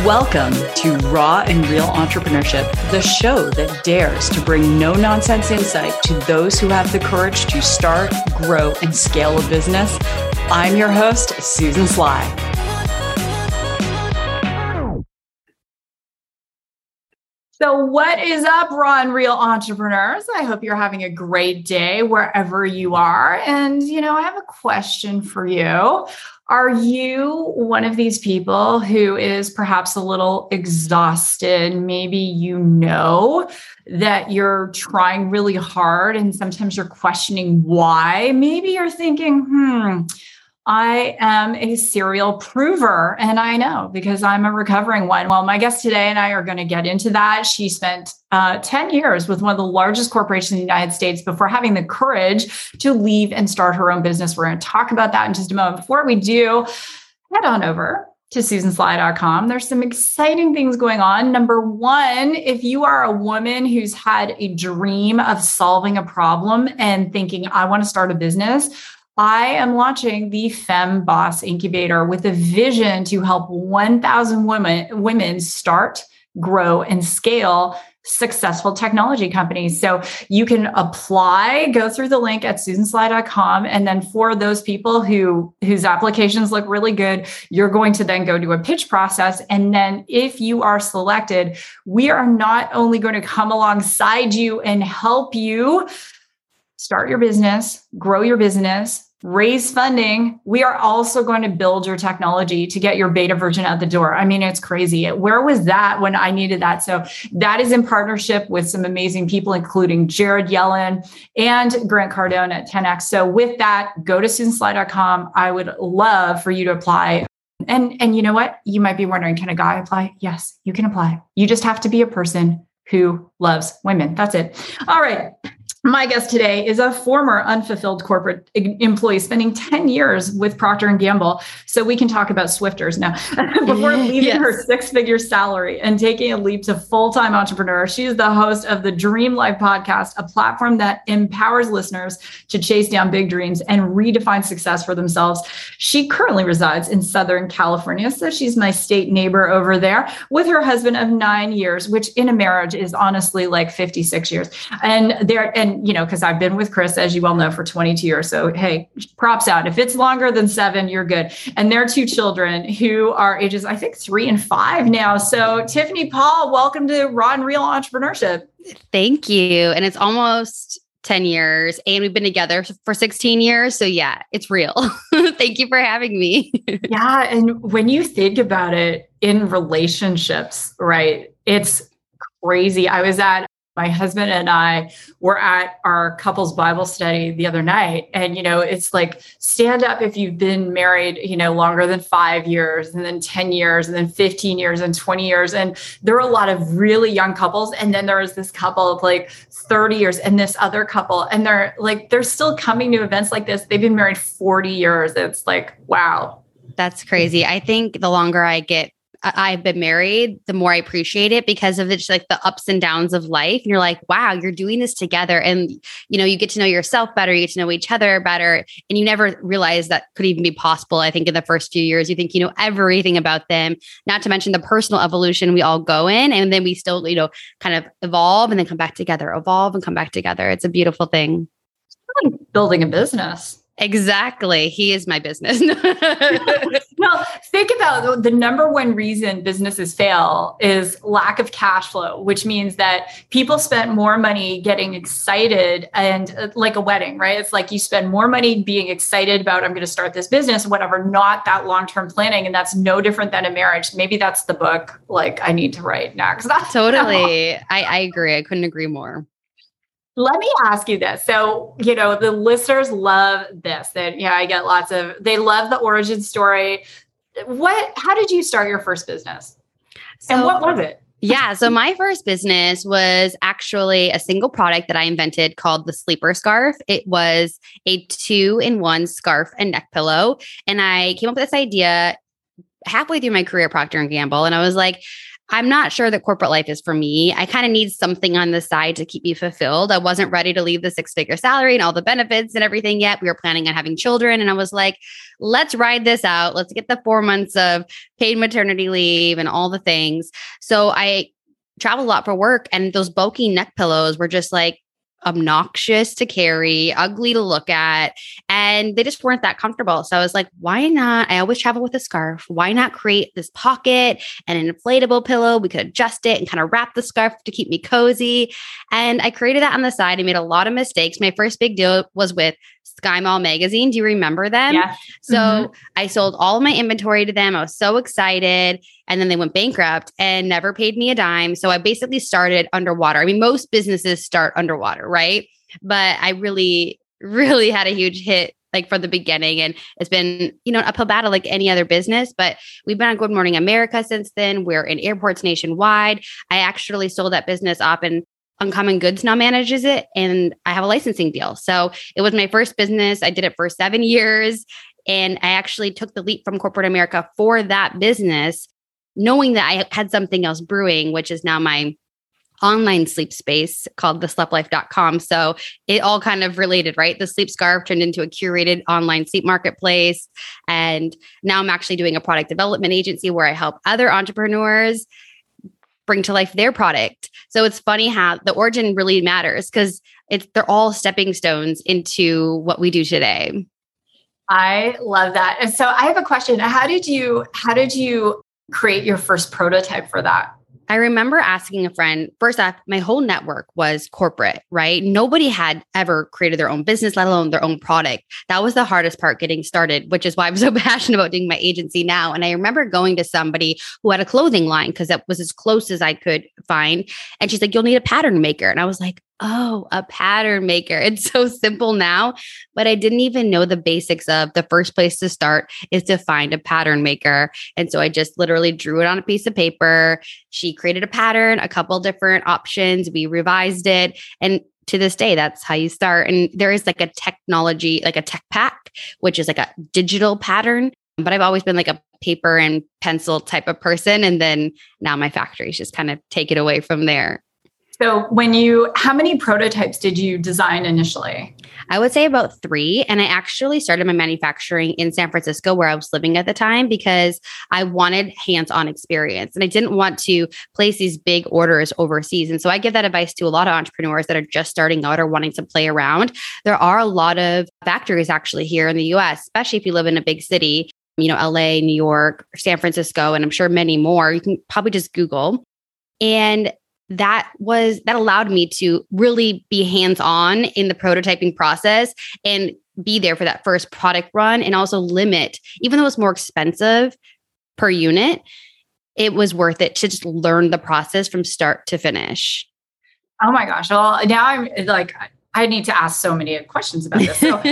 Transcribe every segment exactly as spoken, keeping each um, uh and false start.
Welcome to Raw and Real Entrepreneurship, the show that dares to bring no-nonsense insight to those who have the courage to start, grow, and scale a business. I'm your host, Susan Sly. So what is up, Raw and Real Entrepreneurs? I hope you're having a great day wherever you are. And, you know, I have a question for you. Are you one of these people who is perhaps a little exhausted? Maybe you know that you're trying really hard and sometimes you're questioning why. Maybe you're thinking, hmm, I am a serial prover. And I know because I'm a recovering one. Well, my guest today and I are going to get into that. She spent uh, ten years with one of the largest corporations in the United States before having the courage to leave and start her own business. We're going to talk about that in just a moment. Before we do, head on over to susan sly dot com. There's some exciting things going on. Number one, if you are a woman who's had a dream of solving a problem and thinking, I want to start a business, I am launching the Fem Boss Incubator with a vision to help one thousand women, women start, grow, and scale successful technology companies. So you can apply, go through the link at susan sly dot com. And then for those people who whose applications look really good, you're going to then go to a pitch process. And then if you are selected, we are not only going to come alongside you and help you start your business, grow your business, raise funding. We are also going to build your technology to get your beta version out the door. I mean, it's crazy. Where was that when I needed that? So that is in partnership with some amazing people, including Jared Yellen and Grant Cardone at ten X. So with that, go to susan sly dot com. I would love for you to apply. And, and you know what? You might be wondering, can a guy apply? Yes, you can apply. You just have to be a person who loves women. That's it. All right. My guest today is a former unfulfilled corporate employee spending ten years with Procter and Gamble. So we can talk about Swifters now. Before leaving yes. her six-figure salary and taking a leap to full-time entrepreneur, she is the host of the Dream Life podcast, a platform that empowers listeners to chase down big dreams and redefine success for themselves. She currently resides in Southern California, so she's my state neighbor over there, with her husband of nine years, which in a marriage is honestly like fifty-six years. And they're and you know, because I've been with Chris, as you well know, for twenty-two years. So, hey, props out. If it's longer than seven, you're good. And their two children who are ages, I think, three and five now. So, Tiffany Paul, welcome to Raw and Real Entrepreneurship. Thank you. And it's almost ten years and we've been together for sixteen years. So yeah, it's real. Thank you for having me. Yeah. And when you think about it in relationships, right, it's crazy. I was at My husband and I were at our couples Bible study the other night. And, you know, it's like, stand up if you've been married, you know, longer than five years and then ten years and then fifteen years and twenty years. And there are a lot of really young couples. And then there was this couple of like thirty years and this other couple. And they're like, they're still coming to events like this. They've been married forty years. It's like, wow. That's crazy. I think the longer I get I've been married, the more I appreciate it because of the, just like the ups and downs of life. And you're like, wow, you're doing this together. And, you know, you get to know yourself better, you get to know each other better. And you never realize that could even be possible. I think in the first few years, you think you know everything about them, not to mention the personal evolution we all go in. And then we still, you know, kind of evolve and then come back together, evolve and come back together. It's a beautiful thing. It's like building a business. Exactly. He is my business. Well, think about the number one reason businesses fail is lack of cash flow, which means that people spend more money getting excited and uh, like a wedding, right? It's like you spend more money being excited about, I'm going to start this business, whatever, not that long-term planning. And that's no different than a marriage. Maybe that's the book like I need to write next. Totally. I, I agree. I couldn't agree more. Let me ask you this. So, you know, the listeners love this, that, yeah, I get lots of, they love the origin story. What, how did you start your first business? So, and what was it? Yeah. So my first business was actually a single product that I invented called the Sleeper Scarf. It was a two-in-one scarf and neck pillow. And I came up with this idea halfway through my career at Procter and Gamble. And I was like, I'm not sure that corporate life is for me. I kind of need something on the side to keep me fulfilled. I wasn't ready to leave the six figure salary and all the benefits and everything yet. We were planning on having children. And I was like, let's ride this out. Let's get the four months of paid maternity leave and all the things. So I traveled a lot for work, and those bulky neck pillows were just like obnoxious to carry, ugly to look at, and they just weren't that comfortable. So I was like, why not? I always travel with a scarf. Why not create this pocket and an inflatable pillow? We could adjust it and kind of wrap the scarf to keep me cozy. And I created that on the side. I made a lot of mistakes. My first big deal was with Sky Mall magazine. Do you remember them? Yeah. So mm-hmm. I sold all of my inventory to them. I was so excited. And then they went bankrupt and never paid me a dime. So I basically started underwater. I mean, most businesses start underwater, right? But I really, really had a huge hit like from the beginning. And it's been, you know, an uphill battle like any other business. But we've been on Good Morning America since then. We're in airports nationwide. I actually sold that business off, and Uncommon Goods now manages it, and I have a licensing deal. So it was my first business. I did it for seven years. And I actually took the leap from corporate America for that business, knowing that I had something else brewing, which is now my online sleep space called the slept life dot com. So it all kind of related, right? The sleep scarf turned into a curated online sleep marketplace. And now I'm actually doing a product development agency where I help other entrepreneurs bring to life their product. So it's funny how the origin really matters, because it's they're all stepping stones into what we do today. I love that. And so I have a question. How did you, how did you create your first prototype for that? I remember asking a friend, first off, my whole network was corporate, right? Nobody had ever created their own business, let alone their own product. That was the hardest part, getting started, which is why I'm so passionate about doing my agency now. And I remember going to somebody who had a clothing line, because that was as close as I could find. And she's like, you'll need a pattern maker. And I was like, oh, a pattern maker. It's so simple now, but I didn't even know the basics of the first place to start is to find a pattern maker. And so I just literally drew it on a piece of paper. She created a pattern, a couple different options. We revised it. And to this day, that's how you start. And there is like a technology, like a tech pack, which is like a digital pattern. But I've always been like a paper and pencil type of person. And then now my factories just kind of take it away from there. So when you, how many prototypes did you design initially? I would say about three. And I actually started my manufacturing in San Francisco, where I was living at the time, because I wanted hands-on experience and I didn't want to place these big orders overseas. And so I give that advice to a lot of entrepreneurs that are just starting out or wanting to play around. There are a lot of factories actually here in the U S, especially if you live in a big city, you know, L A, New York, San Francisco, and I'm sure many more. You can probably just Google. And that was, that allowed me to really be hands-on in the prototyping process and be there for that first product run, and also limit, even though it's more expensive per unit, it was worth it to just learn the process from start to finish. Oh my gosh. Well, now I'm like, I need to ask so many questions about this. So,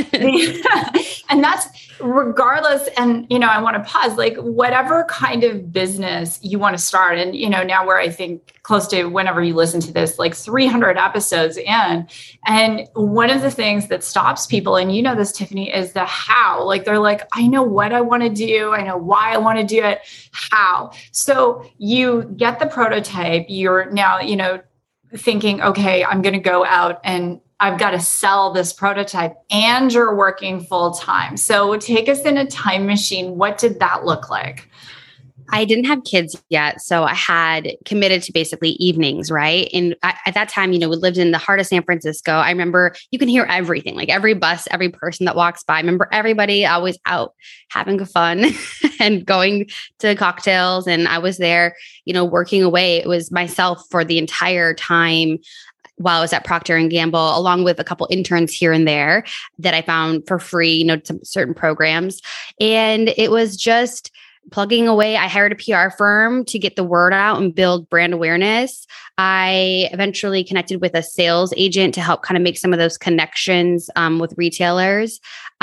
and that's regardless. And, you know, I want to pause, like whatever kind of business you want to start. And, you know, now we're, I think, close to, whenever you listen to this, like three hundred episodes in. And one of the things that stops people, and you know this, Tiffany, is the how. Like they're like, I know what I want to do. I know why I want to do it. How? So you get the prototype. You're now, you know, thinking, okay, I'm going to go out and I've got to sell this prototype, and you're working full time. So take us in a time machine. What did that look like? I didn't have kids yet. So I had committed to basically evenings, right? And I, at that time, you know, we lived in the heart of San Francisco. I remember you can hear everything, like every bus, every person that walks by. I remember everybody always out having fun and going to cocktails. And I was there, you know, working away. It was myself for the entire time while I was at Procter and Gamble, along with a couple interns here and there that I found for free, you know, some certain programs. And it was just plugging away. I hired a P R firm to get the word out and build brand awareness. I eventually connected with a sales agent to help kind of make some of those connections um, with retailers.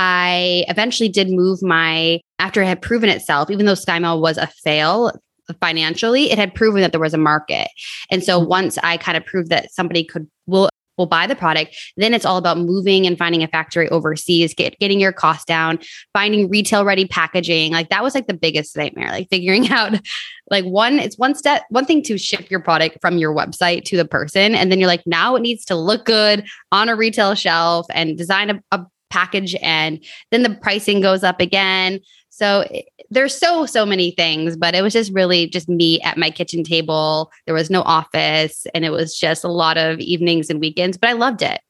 I eventually did move my, after it had proven itself, even though Sky Mall was a fail financially, it had proven that there was a market. And so once I kind of proved that somebody could will will buy the product. Then it's all about moving and finding a factory overseas, get, getting your cost down, finding retail ready packaging. Like that was like the biggest nightmare, like figuring out like one, it's one step, one thing to ship your product from your website to the person. And then you're like, now it needs to look good on a retail shelf and design a, a package. And then the pricing goes up again. So it, there's so, so many things, but it was just really just me at my kitchen table. There was no office and it was just a lot of evenings and weekends, but I loved it.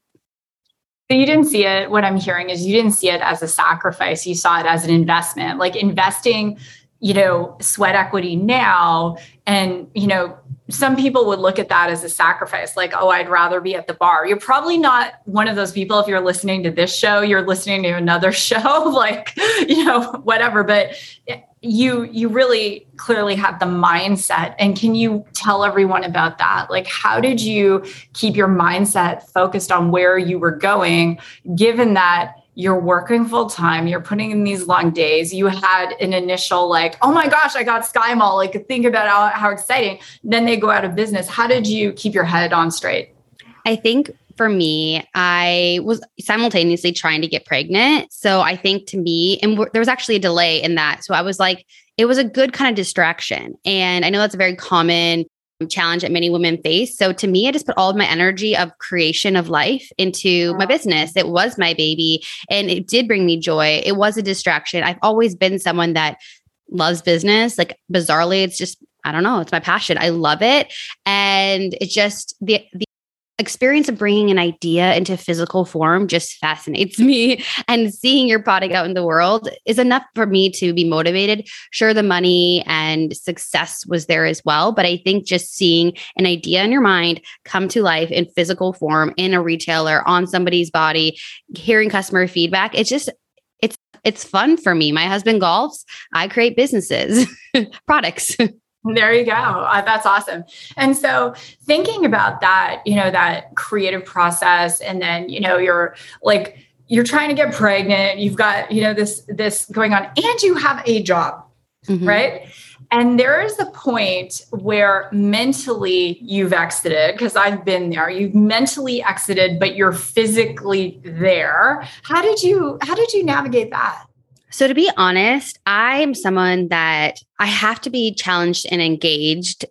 So you didn't see it. What I'm hearing is you didn't see it as a sacrifice. You saw it as an investment, like investing, you know, sweat equity now. And, you know, some people would look at that as a sacrifice, like, oh, I'd rather be at the bar. You're probably not one of those people. If you're listening to this show, you're listening to another show, like, you know, whatever. But you, you really clearly had the mindset. And can you tell everyone about that? Like, how did you keep your mindset focused on where you were going, given that you're working full time, you're putting in these long days, you had an initial like, oh my gosh, I got Sky Mall, like think about how, how exciting. Then they go out of business. How did you keep your head on straight? I think for me, I was simultaneously trying to get pregnant. So I think to me, and w- there was actually a delay in that. So I was like, it was a good kind of distraction. And I know that's a very common challenge that many women face. So to me, I just put all of my energy of creation of life into my business. It was my baby and it did bring me joy. It was a distraction. I've always been someone that loves business. Like bizarrely, it's just, I don't know, it's my passion. I love it. And it's just the, the experience of bringing an idea into physical form just fascinates me. And seeing your product out in the world is enough for me to be motivated. Sure, the money and success was there as well. But I think just seeing an idea in your mind come to life in physical form in a retailer, on somebody's body, hearing customer feedback, it's just, it's, it's fun for me. My husband golfs. I create businesses, products. There you go. Uh, that's awesome. And so thinking about that, you know, that creative process, and then, you know, you're like, you're trying to get pregnant, you've got, you know, this, this going on, and you have a job, mm-hmm. right? And there is a point where mentally you've exited, because I've been there, you've mentally exited, but you're physically there. How did you, how did you navigate that? So to be honest, I am someone that I have to be challenged and engaged.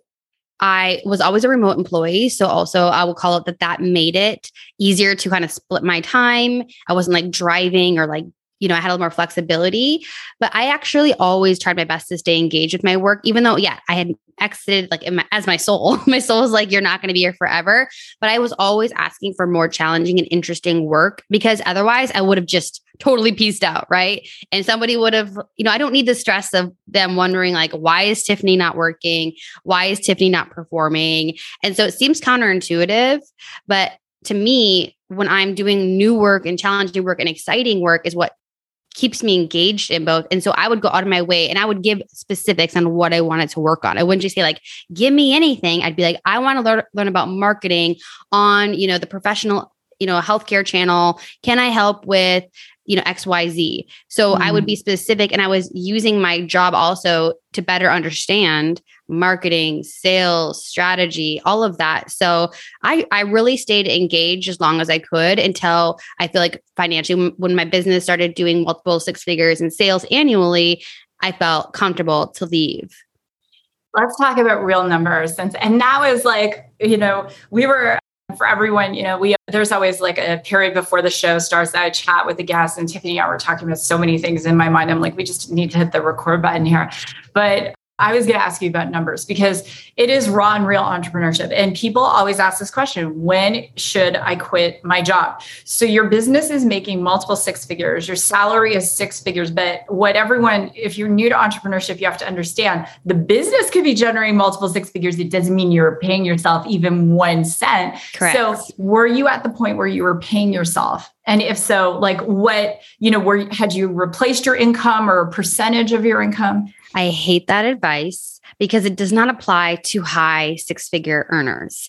I was always a remote employee. So also I will call it that that made it easier to kind of split my time. I wasn't like driving or like, you know, I had a little more flexibility, but I actually always tried my best to stay engaged with my work, even though, yeah, I had exited like in my, as my soul. My soul was like, you're not going to be here forever. But I was always asking for more challenging and interesting work, because otherwise I would have just totally pieced out. Right. And somebody would have, you know, I don't need the stress of them wondering like, why is Tiffany not working? Why is Tiffany not performing? And so it seems counterintuitive, but to me, when I'm doing new work and challenging work and exciting work is what keeps me engaged in both. And so I would go out of my way and I would give specifics on what I wanted to work on. I wouldn't just say like, give me anything. I'd be like, I want to learn, learn about marketing on, you know, the professional, you know, healthcare channel. Can I help with, you know, X, Y, Z? So mm. I would be specific, and I was using my job also to better understand marketing, sales, strategy, all of that. So I, I really stayed engaged as long as I could until I feel like financially, when my business started doing multiple six figures in sales annually, I felt comfortable to leave. Let's talk about real numbers. And, and that was like, you know, we were, for everyone, you know, we, there's always like a period before the show starts that I chat with the guests, and Tiffany and I were talking about so many things in my mind. I'm like, we just need to hit the record button here. But I was going to ask you about numbers, because it is raw and real entrepreneurship. And people always ask this question: when should I quit my job? So your business is making multiple six figures. Your salary is six figures. But what everyone, if you're new to entrepreneurship, you have to understand the business could be generating multiple six figures. It doesn't mean you're paying yourself even one cent. Correct. So were you at the point where you were paying yourself? And if so, like what, you know, were, had you replaced your income or a percentage of your income? I hate that advice because it does not apply to high six-figure earners.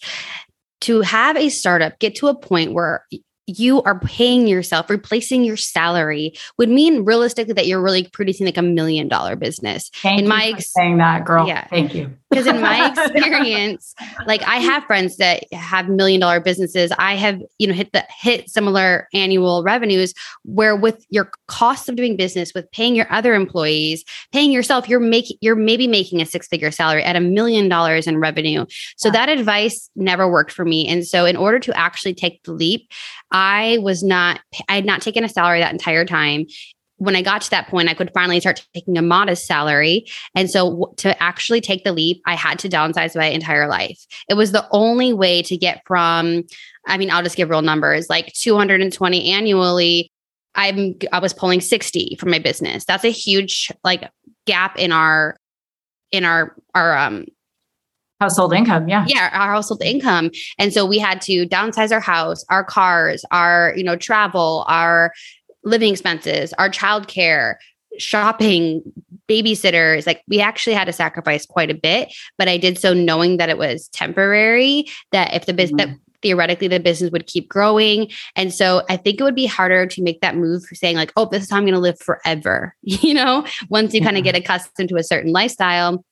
To have a startup get to a point where you are paying yourself, replacing your salary, would mean realistically that you're really producing like a million dollar business. Thank in you my for saying that, girl. Yeah. Thank you. Because in my experience, like I have friends that have million dollar businesses. I have, you know, hit the hit similar annual revenues where with your costs of doing business, with paying your other employees, paying yourself, you're making, you're maybe making a six figure salary at a million dollars in revenue. So yeah. that advice never worked for me. And so in order to actually take the leap, I was not, I had not taken a salary that entire time. When I got to that point, I could finally start taking a modest salary. And so w- to actually take the leap, I had to downsize my entire life. It was the only way to get from, I mean, I'll just give real numbers, like two hundred twenty annually. I'm, I was pulling sixty from my business. That's a huge like gap in our, in our, our, um, household income. Yeah. Yeah. Our household income. And so we had to downsize our house, our cars, our, you know, travel, our living expenses, our childcare, shopping, babysitters. Like we actually had to sacrifice quite a bit, but I did so knowing that it was temporary, that if the business, mm-hmm. that theoretically the business would keep growing. And so I think it would be harder to make that move saying like, oh, this is how I'm going to live forever. You know, once you yeah. kind of get accustomed to a certain lifestyle,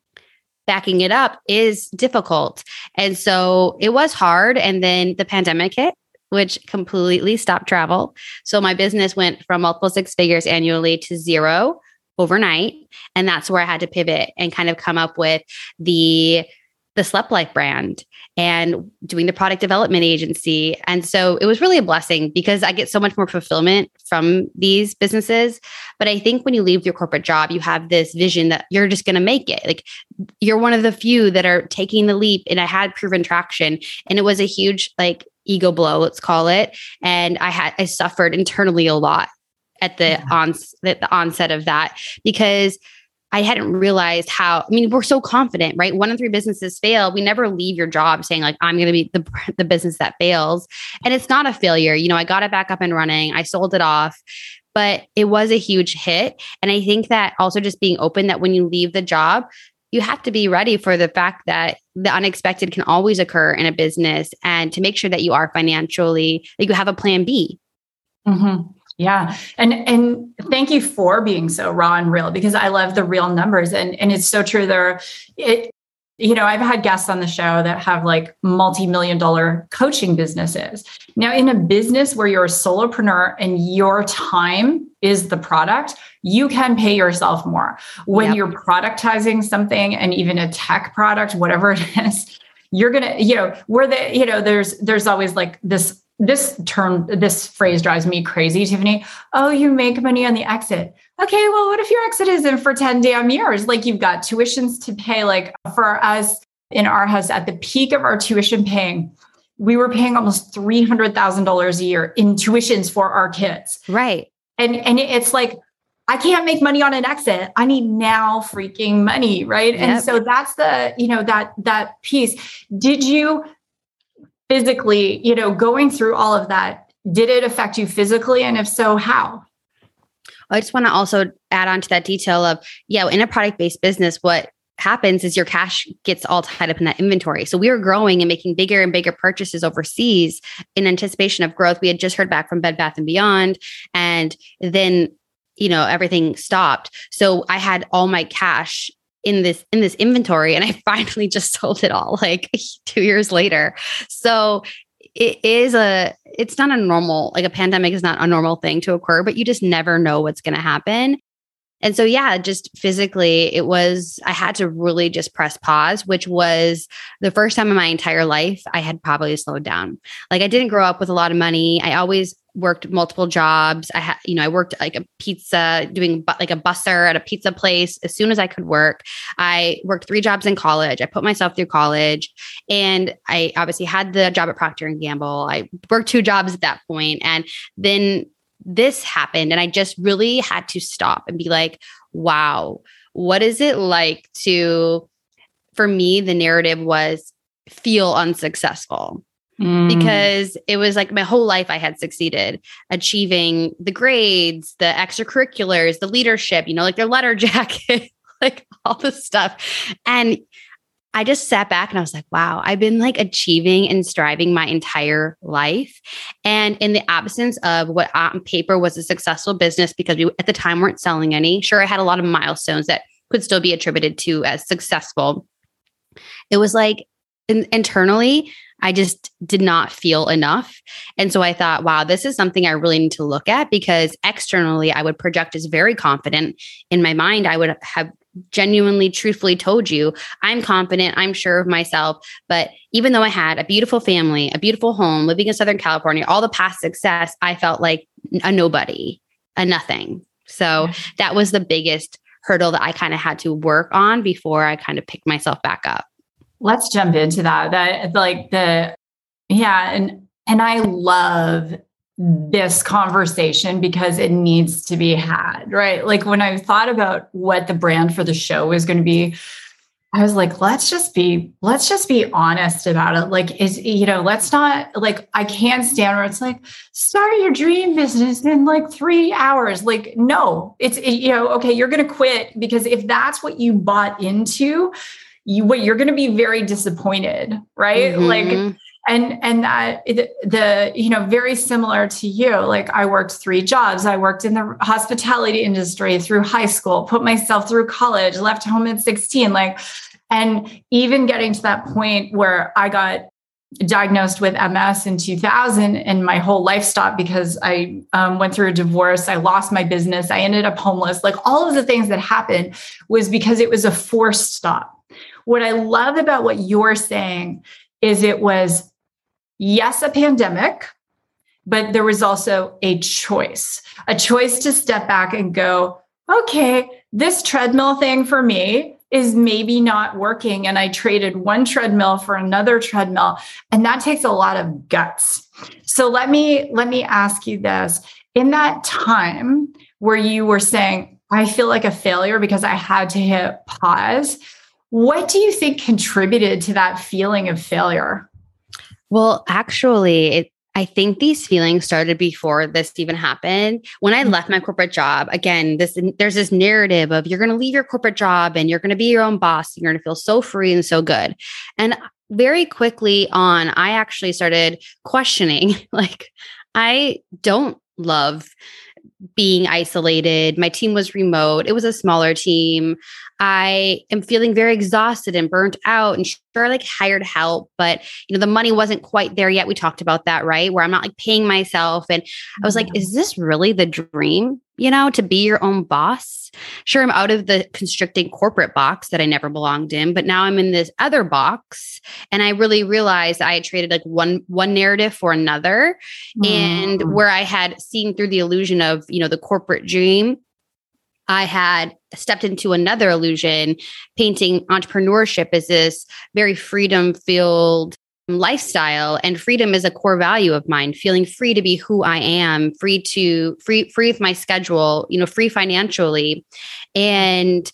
backing it up is difficult. And so it was hard. And then the pandemic hit, which completely stopped travel. So my business went from multiple six figures annually to zero overnight. And that's where I had to pivot and kind of come up with the, the Slept Life brand and doing the product development agency. And so it was really a blessing because I get so much more fulfillment from these businesses. But I think when you leave your corporate job, you have this vision that you're just going to make it. Like you're one of the few that are taking the leap. And I had proven traction. And it was a huge like ego blow, let's call it. And I had, I suffered internally a lot at the, yeah. ons- at the onset of that because I hadn't realized how, I mean, we're so confident, right? One in three businesses fail. We never leave your job saying like, I'm going to be the, the business that fails. And it's not a failure. You know, I got it back up and running. I sold it off, but it was a huge hit. And I think that also just being open that when you leave the job, you have to be ready for the fact that the unexpected can always occur in a business and to make sure that you are financially, like you have a plan B. Mm-hmm. Yeah. And, and thank you for being so raw and real because I love the real numbers and, and it's so true there. It, you know, I've had guests on the show that have like multi-million dollar coaching businesses. Now in a business where you're a solopreneur and your time is the product, you can pay yourself more. When yep. you're productizing something and even a tech product, whatever it is, you're going to, you know, where the, you know, there's, there's always like this, this term, this phrase drives me crazy, Tiffany. Oh, you make money on the exit. Okay, well, what if your exit isn't for ten damn years? Like you've got tuitions to pay. Like for us in our house, at the peak of our tuition paying, we were paying almost three hundred thousand dollars a year in tuitions for our kids. Right. And, and it's like, I can't make money on an exit. I need now freaking money. Right. Yep. And so that's the, you know, that, that piece. Did you physically, you know, going through all of that, did it affect you physically? And if so, how? I just want to also add on to that detail of, yeah, in a product-based business, what happens is your cash gets all tied up in that inventory. So we were growing and making bigger and bigger purchases overseas in anticipation of growth. We had just heard back from Bed Bath and Beyond, and then, you know, everything stopped. So I had all my cash in this, in this inventory, and I finally just sold it all like two years later. So it is a, it's not a normal, like a pandemic is not a normal thing to occur, but you just never know what's going to happen. And so, yeah, just physically, it was, I had to really just press pause, which was the first time in my entire life I had probably slowed down. Like I didn't grow up with a lot of money. I always worked multiple jobs. I had, you know, I worked like a pizza, doing bu- like a busser at a pizza place as soon as I could work. I worked three jobs in college. I put myself through college, and I obviously had the job at Procter and Gamble. I worked two jobs at that point, and then this happened, and I just really had to stop and be like, wow, what is it like to, for me, the narrative was feel unsuccessful. Mm. Because it was like my whole life I had succeeded achieving the grades, the extracurriculars, the leadership, you know, like their letter jacket, like all this stuff. And I just sat back and I was like, wow, I've been like achieving and striving my entire life. And in the absence of what on paper was a successful business, because we at the time weren't selling any, sure, I had a lot of milestones that could still be attributed to as successful. It was like in- internally, I just did not feel enough. And so I thought, wow, this is something I really need to look at, because externally I would project as very confident. In my mind, I would have genuinely, truthfully told you, I'm confident, I'm sure of myself. But even though I had a beautiful family, a beautiful home, living in Southern California, all the past success, I felt like a nobody, a nothing. So yeah. that was the biggest hurdle that I kind of had to work on before I kind of picked myself back up. Let's jump into that. That like the, yeah. And, and I love this conversation because it needs to be had, right? Like when I thought about what the brand for the show was going to be, I was like, let's just be, let's just be honest about it. Like, is, you know, let's not like, I can't stand where it's like, start your dream business in like three hours. Like, no, it's, it, you know, okay, you're going to quit, because if that's what you bought into, you, what you're going to be very disappointed, right? Mm-hmm. Like, and, and that the, you know, very similar to you, like I worked three jobs. I worked in the hospitality industry through high school, put myself through college, left home at sixteen, like, and even getting to that point where I got diagnosed with M S in two thousand and my whole life stopped because I um, went through a divorce. I lost my business. I ended up homeless. Like all of the things that happened was because it was a forced stop. What I love about what you're saying is it was, yes, a pandemic, but there was also a choice, a choice to step back and go, okay, this treadmill thing for me is maybe not working. And I traded one treadmill for another treadmill. And that takes a lot of guts. So let me, let me ask you this. In that time where you were saying, I feel like a failure because I had to hit pause, what do you think contributed to that feeling of failure? Well, actually, it, I think these feelings started before this even happened. When I left my corporate job, again, this there's this narrative of you're going to leave your corporate job and you're going to be your own boss. And you're going to feel so free and so good. And very quickly on, I actually started questioning, like, I don't love being isolated. My team was remote. It was a smaller team. I am feeling very exhausted and burnt out, and sure, like hired help, but you know, the money wasn't quite there yet. We talked about that, right? Where I'm not like paying myself. And I was like, is this really the dream, you know, to be your own boss? Sure, I'm out of the constricting corporate box that I never belonged in, but now I'm in this other box. And I really realized I had traded like one, one narrative for another. Mm. And where I had seen through the illusion of, you know, the corporate dream, I had stepped into another illusion, painting entrepreneurship as this very freedom-filled lifestyle. And freedom is a core value of mine, feeling free to be who I am, free to free, free with my schedule, you know, free financially. And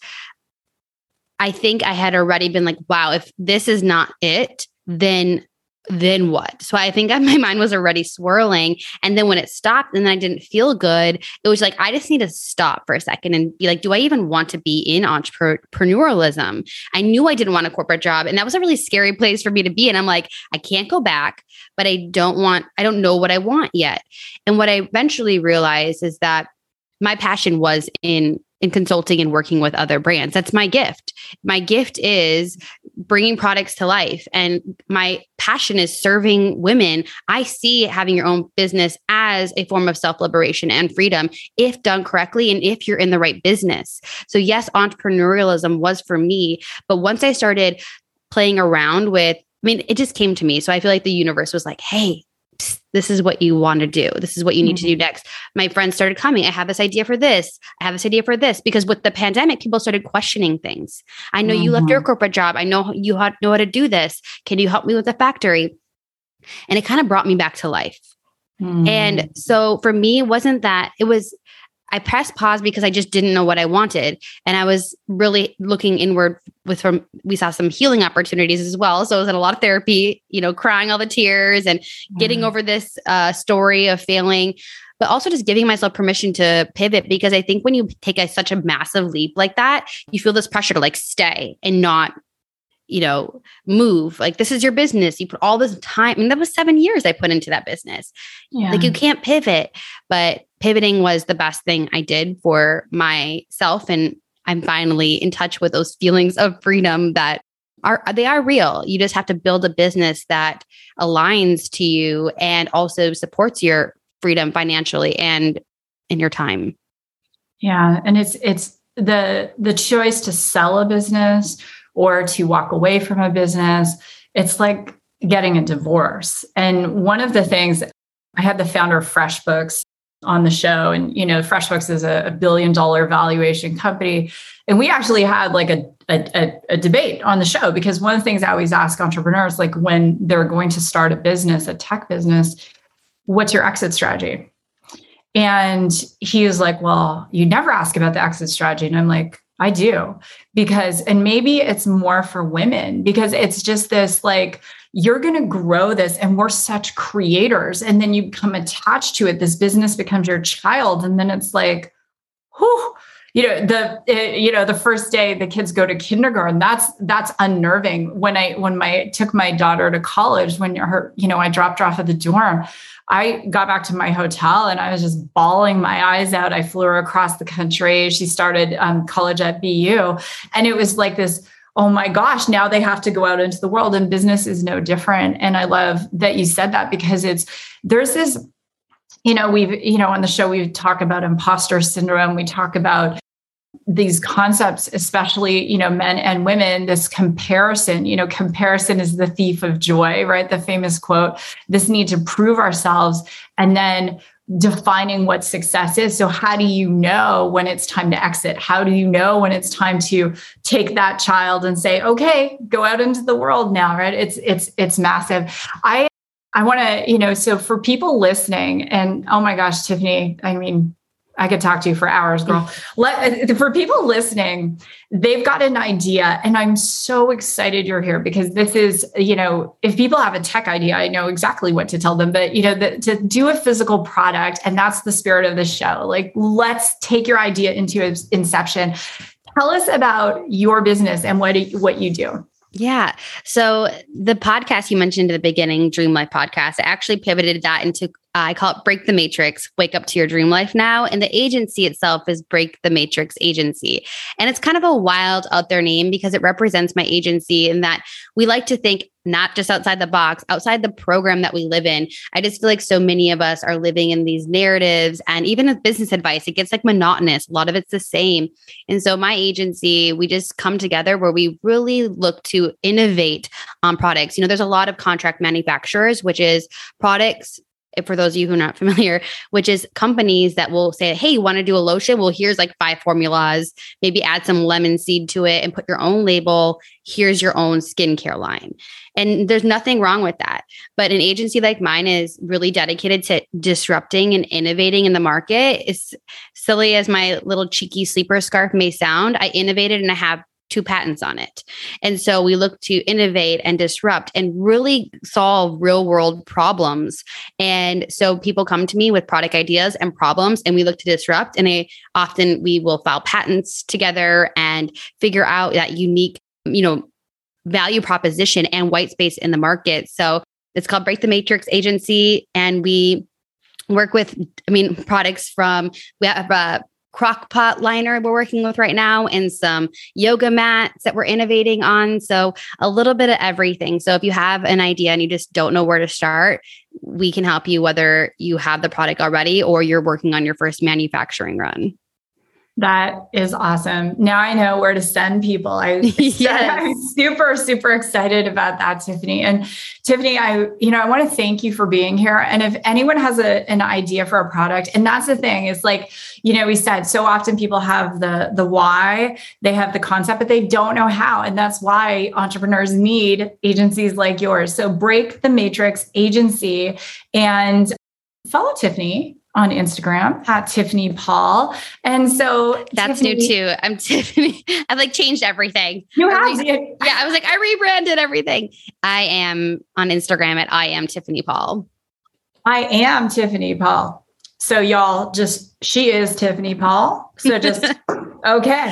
I think I had already been like, wow, if this is not it, then then what? So I think my mind was already swirling. And then when it stopped and I didn't feel good, it was like, I just need to stop for a second and be like, do I even want to be in entrepreneurialism? I knew I didn't want a corporate job. And that was a really scary place for me to be. And I'm like, I can't go back, but I don't want, I don't know what I want yet. And what I eventually realized is that my passion was in in consulting and working with other brands. That's my gift. My gift is bringing products to life. And my passion is serving women. I see having your own business as a form of self-liberation and freedom if done correctly and if you're in the right business. So yes, entrepreneurialism was for me. But once I started playing around with, I mean, it just came to me. So I feel like the universe was like, hey, this is what you want to do. This is what you need mm-hmm. to do next. My friends started coming. I have this idea for this. I have this idea for this. Because with the pandemic, people started questioning things. I know mm-hmm. you left your corporate job. I know you know how to do this. Can you help me with the factory? And it kind of brought me back to life. Mm-hmm. And so for me, it wasn't that, it was, I pressed pause because I just didn't know what I wanted. And I was really looking inward with, from, we saw some healing opportunities as well. So I was in a lot of therapy, you know, crying all the tears and mm. getting over this uh, story of failing, but also just giving myself permission to pivot. Because I think when you take a, such a massive leap like that, you feel this pressure to like stay and not, you know, move. Like, this is your business. You put all this time. I mean, that was seven years I put into that business. Yeah. Like, you can't pivot, but pivoting was the best thing I did for myself. And I'm finally in touch with those feelings of freedom that are, they are real. You just have to build a business that aligns to you and also supports your freedom financially and in your time. Yeah. And it's, it's the, the choice to sell a business or to walk away from a business. It's like getting a divorce. And one of the things, I had the founder of FreshBooks on the show, and, you know, FreshBooks is a, a billion dollar valuation company. And we actually had like a, a, a debate on the show, because one of the things I always ask entrepreneurs, like when they're going to start a business, a tech business, what's your exit strategy? And he was like, well, you never ask about the exit strategy. And I'm like, I do, because, and maybe it's more for women, because it's just this, like, you're going to grow this and we're such creators. And then you become attached to it. This business becomes your child. And then it's like, whew, you know, the, it, you know, the first day the kids go to kindergarten, that's, that's unnerving. When I, when my, took my daughter to college, when her, you know, I dropped her off at the dorm, I got back to my hotel and I was just bawling my eyes out. I flew her across the country. She started um, college at B U. And it was like this, oh my gosh, now they have to go out into the world, and business is no different. And I love that you said that, because it's, there's this, you know, we've, you know, on the show, we talk about imposter syndrome. We talk about these concepts, especially, you know, men and women, this comparison, you know, comparison is the thief of joy, right? The famous quote, this need to prove ourselves, and then defining what success is. So how do you know when it's time to exit? How do you know when it's time to take that child and say, okay, go out into the world now, right? It's, it's, it's massive. I, I want to, you know, so for people listening, and oh my gosh, Tiffany, I mean, I could talk to you for hours, girl. Let, for people listening, they've got an idea, and I'm so excited you're here, because this is, you know, if people have a tech idea, I know exactly what to tell them, but, you know, the, to do a physical product, and that's the spirit of the show. Like, let's take your idea into its inception. Tell us about your business and what, what you do. Yeah. So the podcast you mentioned at the beginning, Dream Life Podcast, I actually pivoted that into, uh, I call it Break the Matrix, Wake Up to Your Dream Life Now. And the agency itself is Break the Matrix Agency. And it's kind of a wild out there name, because it represents my agency in that we like to think not just outside the box, outside the program that we live in. I just feel like so many of us are living in these narratives, and even with business advice, it gets like monotonous. A lot of it's the same. And so my agency, we just come together where we really look to innovate on products. You know, there's a lot of contract manufacturers, which is products, for those of you who are not familiar, which is companies that will say, hey, you want to do a lotion? Well, here's like five formulas, maybe add some lemon seed to it and put your own label. Here's your own skincare line. And there's nothing wrong with that. But an agency like mine is really dedicated to disrupting and innovating in the market. As silly as my little cheeky sleeper scarf may sound, I innovated and I have two patents on it. And so we look to innovate and disrupt and really solve real world problems. And so people come to me with product ideas and problems, and we look to disrupt. And I, often we will file patents together and figure out that unique, you know, value proposition and white space in the market. So it's called Break the Matrix Agency. And we work with, I mean, products from, we have a crock pot liner we're working with right now, and some yoga mats that we're innovating on. So a little bit of everything. So if you have an idea and you just don't know where to start, we can help you, whether you have the product already or you're working on your first manufacturing run. That is awesome. Now I know where to send people. I, yes. I'm super, super excited about that, Tiffany. And Tiffany, I, you know, I want to thank you for being here. And if anyone has a, an idea for a product, and that's the thing, is like, you know, we said so often people have the, the why, they have the concept, but they don't know how. And that's why entrepreneurs need agencies like yours. So Break the Matrix Agency, and follow Tiffany on Instagram at Tiffany Paul. And so that's Tiffany, new too. I'm Tiffany. I've like changed everything. You have? I re- yeah. I was like, I rebranded everything. I am on Instagram at I am Tiffany Paul. I am Tiffany Paul. So y'all just, she is Tiffany Paul. So just, okay.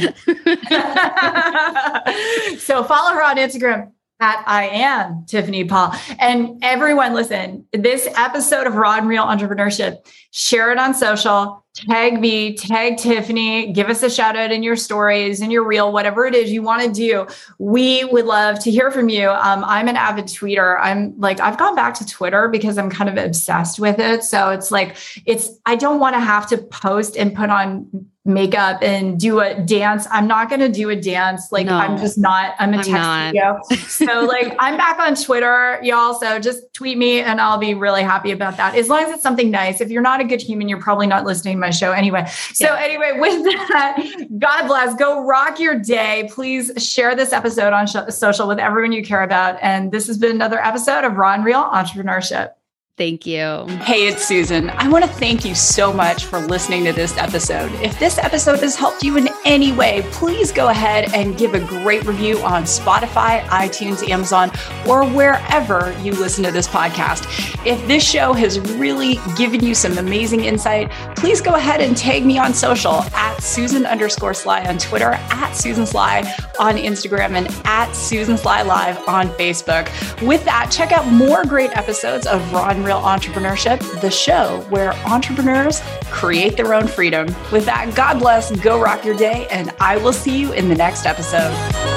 So follow her on Instagram at I am Tiffany Paul. And everyone, listen, this episode of Raw and Real Entrepreneurship, share it on social, tag me, tag Tiffany, give us a shout out in your stories, in your reel, whatever it is you want to do. We would love to hear from you. Um, I'm an avid tweeter. I'm like, I've gone back to Twitter because I'm kind of obsessed with it. So it's like, it's, I don't want to have to post and put on makeup and do a dance. I'm not going to do a dance. Like no, I'm just not, I'm a I'm text video. So like I'm back on Twitter, y'all. So just tweet me and I'll be really happy about that. As long as it's something nice. If you're not a good human, you're probably not listening to my show anyway. So yeah. Anyway, with that, God bless, go rock your day. Please share this episode on sh- social with everyone you care about. And this has been another episode of Raw and Real Entrepreneurship. Thank you. Hey, it's Susan. I want to thank you so much for listening to this episode. If this episode has helped you in any way, please go ahead and give a great review on Spotify, iTunes, Amazon, or wherever you listen to this podcast. If this show has really given you some amazing insight, please go ahead and tag me on social at Susan underscore Sly on Twitter, at Susan Sly on Instagram, and at Susan Sly Live on Facebook. With that, check out more great episodes of Raw and Real Entrepreneurship, the show where entrepreneurs create their own freedom. With that, God bless, go rock your day, and I will see you in the next episode.